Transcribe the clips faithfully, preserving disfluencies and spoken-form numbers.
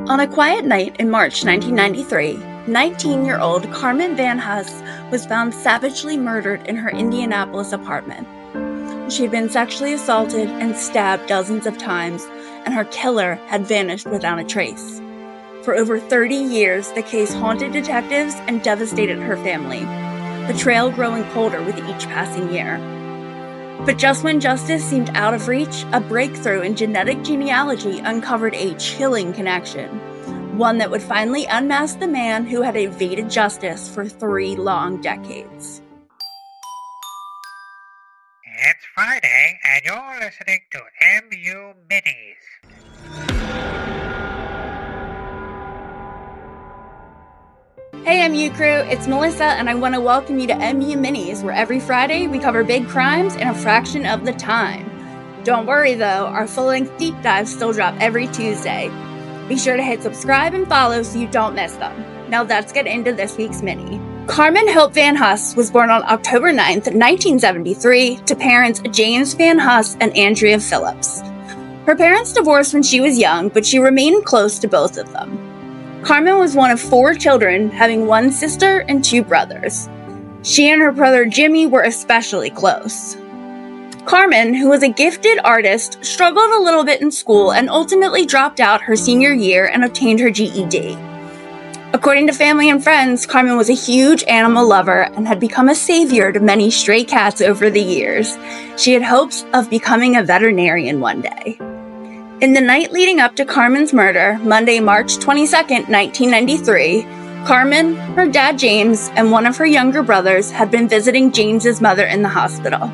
On a quiet night in March nineteen ninety-three, nineteen-year-old Carmen Van Huss was found savagely murdered in her Indianapolis apartment. She had been sexually assaulted and stabbed dozens of times, and her killer had vanished without a trace. For over thirty years, the case haunted detectives and devastated her family, the trail growing colder with each passing year. But just when justice seemed out of reach, a breakthrough in genetic genealogy uncovered a chilling connection, one that would finally unmask the man who had evaded justice for three long decades. It's Friday, and you're listening to M U Minis. Hey M U crew, it's Melissa, and I want to welcome you to M U Minis, where every Friday we cover big crimes in a fraction of the time. Don't worry though, our full-length deep dives still drop every Tuesday. Be sure to hit subscribe and follow so you don't miss them. Now let's get into this week's mini. Carmen Hope Van Huss was born on October ninth, nineteen seventy-three, to parents James Van Huss and Andrea Phillips. Her parents divorced when she was young, but she remained close to both of them. Carmen was one of four children, having one sister and two brothers. She and her brother Jimmy were especially close. Carmen, who was a gifted artist, struggled a little bit in school and ultimately dropped out her senior year and obtained her G E D. According to family and friends, Carmen was a huge animal lover and had become a savior to many stray cats over the years. She had hopes of becoming a veterinarian one day. In the night leading up to Carmen's murder, Monday, March twenty-second, nineteen ninety-three, Carmen, her dad James, and one of her younger brothers had been visiting James's mother in the hospital.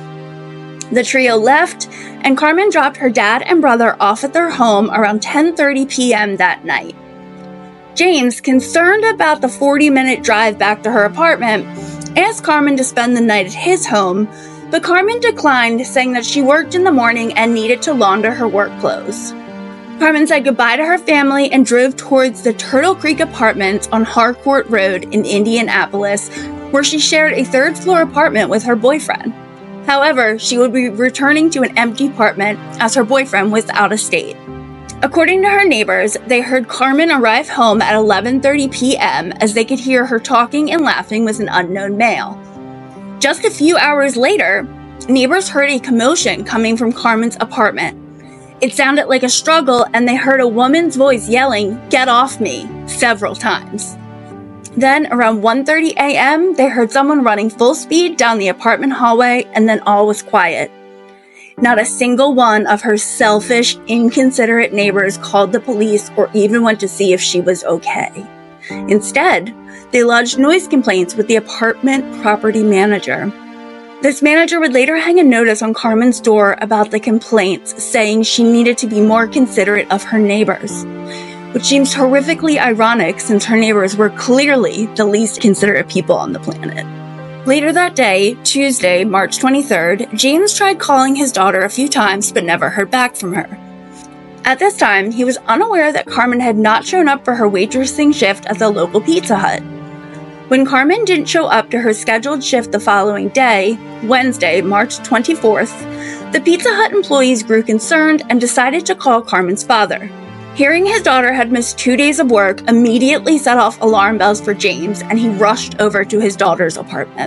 The trio left, and Carmen dropped her dad and brother off at their home around ten thirty p.m. that night. James, concerned about the forty-minute drive back to her apartment, asked Carmen to spend the night at his home, but Carmen declined, saying that she worked in the morning and needed to launder her work clothes. Carmen said goodbye to her family and drove towards the Turtle Creek Apartments on Harcourt Road in Indianapolis, where she shared a third-floor apartment with her boyfriend. However, she would be returning to an empty apartment as her boyfriend was out of state. According to her neighbors, they heard Carmen arrive home at eleven thirty p.m. as they could hear her talking and laughing with an unknown male. Just a few hours later, neighbors heard a commotion coming from Carmen's apartment. It sounded like a struggle, and they heard a woman's voice yelling, "Get off me," several times. Then, around one thirty a.m., they heard someone running full speed down the apartment hallway, and then all was quiet. Not a single one of her selfish, inconsiderate neighbors called the police or even went to see if she was okay. Instead, they lodged noise complaints with the apartment property manager. This manager would later hang a notice on Carmen's door about the complaints, saying she needed to be more considerate of her neighbors, which seems horrifically ironic since her neighbors were clearly the least considerate people on the planet. Later that day, Tuesday, March twenty-third, James tried calling his daughter a few times but never heard back from her. At this time, he was unaware that Carmen had not shown up for her waitressing shift at the local Pizza Hut. When Carmen didn't show up to her scheduled shift the following day, Wednesday, March twenty-fourth, the Pizza Hut employees grew concerned and decided to call Carmen's father. Hearing his daughter had missed two days of work immediately set off alarm bells for James, and he rushed over to his daughter's apartment.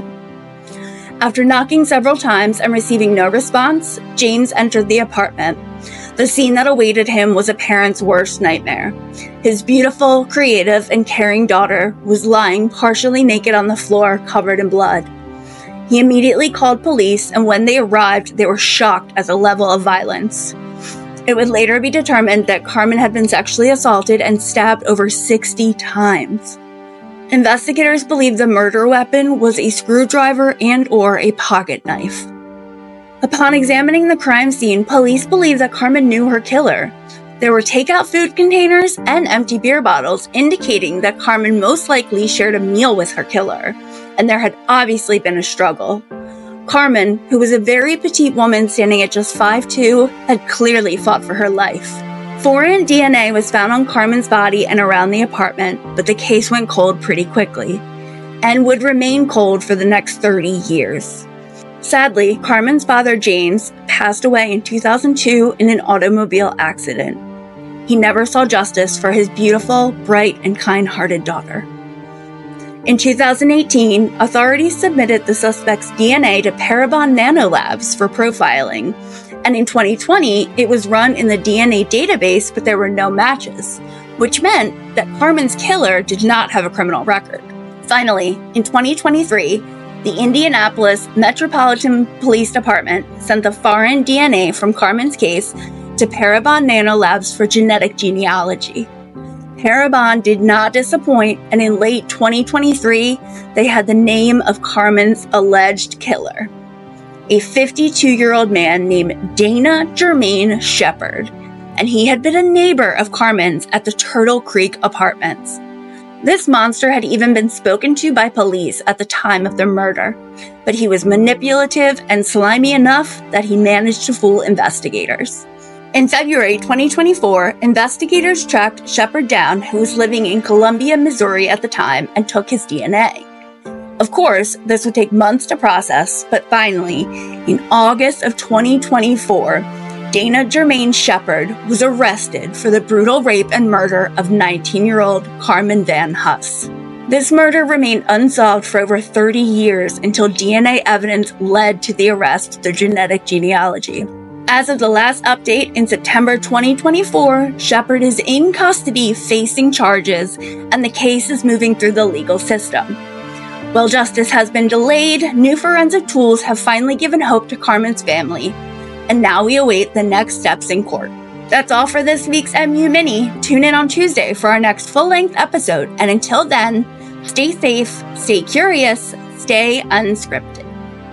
After knocking several times and receiving no response, James entered the apartment. The scene that awaited him was a parent's worst nightmare. His beautiful, creative, and caring daughter was lying partially naked on the floor, covered in blood. He immediately called police, and when they arrived, they were shocked at the level of violence. It would later be determined that Carmen had been sexually assaulted and stabbed over sixty times. Investigators believe the murder weapon was a screwdriver and or a pocket knife. Upon examining the crime scene, police believe that Carmen knew her killer. There were takeout food containers and empty beer bottles, indicating that Carmen most likely shared a meal with her killer, and there had obviously been a struggle. Carmen, who was a very petite woman standing at just five foot two, had clearly fought for her life. Foreign D N A was found on Carmen's body and around the apartment, but the case went cold pretty quickly, and would remain cold for the next thirty years. Sadly, Carmen's father, James, passed away in two thousand two in an automobile accident. he never saw justice for his beautiful, bright, and kind-hearted daughter. In two thousand eighteen, authorities submitted the suspect's D N A to Parabon Nanolabs for profiling, and in twenty twenty, it was run in the D N A database, but there were no matches, which meant that Carmen's killer did not have a criminal record. Finally, in twenty twenty-three, the Indianapolis Metropolitan Police Department sent the foreign D N A from Carmen's case to Parabon Nanolabs for genetic genealogy. Parabon did not disappoint, and in late twenty twenty-three, they had the name of Carmen's alleged killer, a fifty-two-year-old man named Dana Jermaine Shepard, and he had been a neighbor of Carmen's at the Turtle Creek Apartments. This monster had even been spoken to by police at the time of the murder, but he was manipulative and slimy enough that he managed to fool investigators. In February twenty twenty-four, investigators tracked Shepard down, who was living in Columbia, Missouri at the time, and took his D N A. Of course, this would take months to process, but finally, in August of twenty twenty-four, Dana Jermaine Shepard was arrested for the brutal rape and murder of nineteen-year-old Carmen Van Huss. This murder remained unsolved for over thirty years until D N A evidence led to the arrest through genetic genealogy. As of the last update in September twenty twenty-four, Shepard is in custody facing charges, and the case is moving through the legal system. While justice has been delayed, new forensic tools have finally given hope to Carmen's family, and now we await the next steps in court. That's all for this week's M U Mini. Tune in on Tuesday for our next full-length episode, and until then, stay safe, stay curious, stay unscripted.